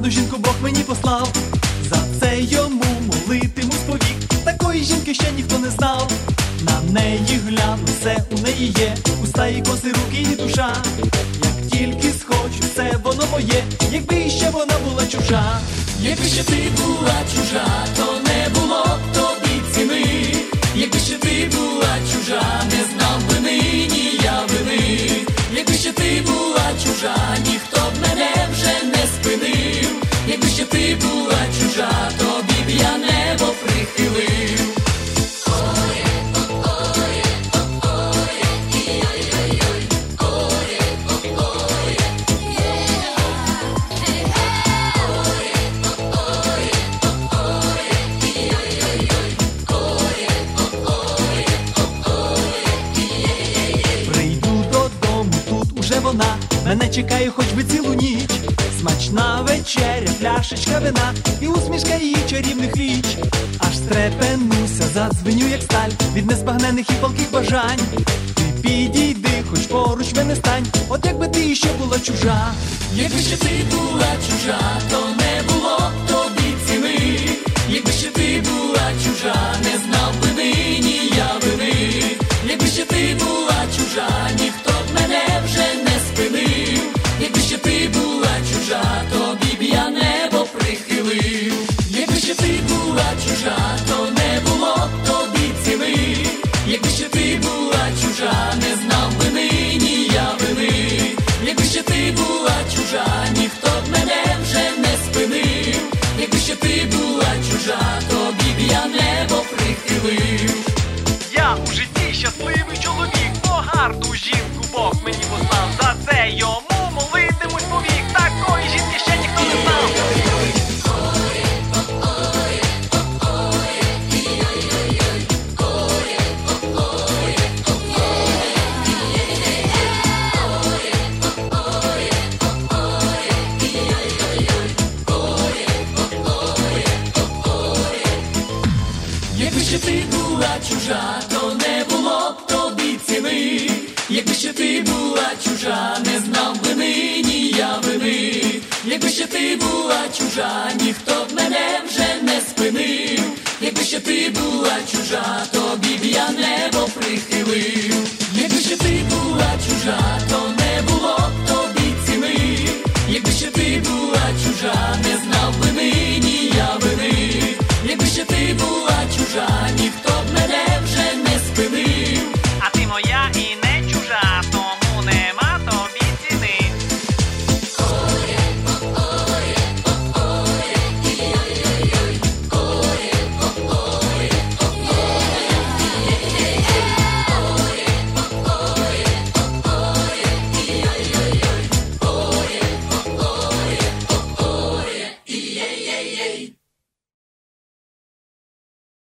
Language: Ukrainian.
гарну жінку Бог мені послав. За це йому молитимусь повік. Такої жінки ще ніхто не знав. На неї гляну, все у неї є, уста і коси, руки і душа. Як тільки схочу, це воно моє, якби ще вона була чужа. Якби ще ти була чужа, то не було б тобі ціни. Якби ще ти була чужа, не знав би нині я вини. Якби ще ти була чужа, ніхто б мене вже не спинив. Якби ще ти була чужа, тобі б я небо прихилив. Вона мене чекає хоч би цілу ніч. Смачна вечеря, пляшечка вина і усмішка її чарівних ліч. Аж стрепенуся, задзвеню як сталь від незбагнених і палких бажань. Ти підійди, хоч поруч мене стань, от якби ти ще була чужа. Якби ще ти була чужа, то не було б тобі ціни. Якби ще ти була чужа, не знав би нині я вини. Якби ще ти була чужа, ніхто б мене вже не спинив. Якби ще ти була чужа, тобі б я небо прихилив. Якби ще ти була чужа, то не було б тобі ціни. Якби ще ти була чужа, не знав би нині я вини. Якби ще ти була чужа, ніхто б мене вже не спинив. Якби ще ти була чужа, тобі б я небо прихилив. Я у житті щасливий чоловік, бо гарну жінку Бог мені послав. За це йому молитимусь повік. Такої жінки ще ніхто не знав. Якби ще ти була чужа, то не було б тобі ціни. Якби ще ти була чужа, не знав би нині я вини. Якби ще ти була чужа, ніхто б мене вже не спинив. Якби ще ти була чужа, тобі б я небо прихилив. Якби ще ти була чужа, то не було б тобі ціни. Якби ще ти була чужа, не знав би нині я вини. Якби ще ти була чужа,